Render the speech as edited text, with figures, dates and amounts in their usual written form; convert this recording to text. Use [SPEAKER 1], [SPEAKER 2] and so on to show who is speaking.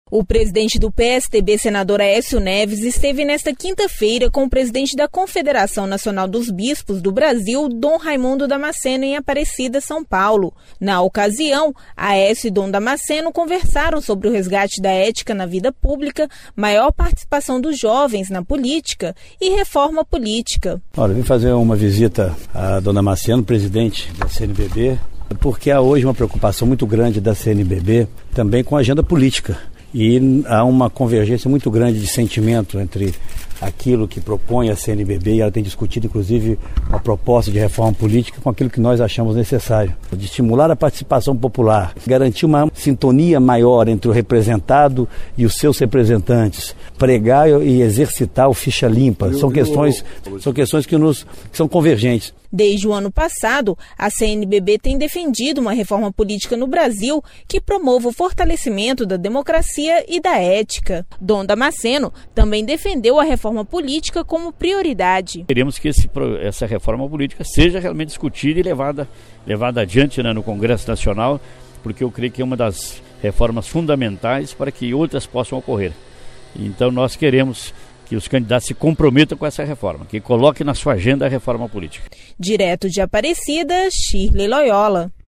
[SPEAKER 1] O presidente do PSDB, senador Aécio Neves, esteve nesta quinta-feira com o presidente da Confederação Nacional dos Bispos do Brasil, Dom Raimundo Damasceno, em Aparecida, São Paulo. Na ocasião, Aécio e Dom Damasceno conversaram sobre o resgate da ética na vida pública, maior participação dos jovens na política e reforma política.
[SPEAKER 2] Olha, eu vim fazer uma visita a Dom Damasceno, presidente da CNBB, porque há hoje uma preocupação muito grande da CNBB também com a agenda política. E há uma convergência muito grande de sentimento entre aquilo que propõe a CNBB, e ela tem discutido inclusive uma proposta de reforma política, com aquilo que nós achamos necessário, de estimular a participação popular, garantir uma sintonia maior entre o representado e os seus representantes, pregar e exercitar o ficha limpa. São questões que são convergentes.
[SPEAKER 1] Desde o ano passado, a CNBB tem defendido uma reforma política no Brasil que promova o fortalecimento da democracia e da ética. Dom Damasceno também defendeu a reforma política como prioridade.
[SPEAKER 3] Queremos que essa reforma política seja realmente discutida e levada adiante, no Congresso Nacional, porque eu creio que é uma das reformas fundamentais para que outras possam ocorrer. Então nós queremos que os candidatos se comprometam com essa reforma, que coloquem na sua agenda a reforma política.
[SPEAKER 1] Direto de Aparecida, Shirley Loyola.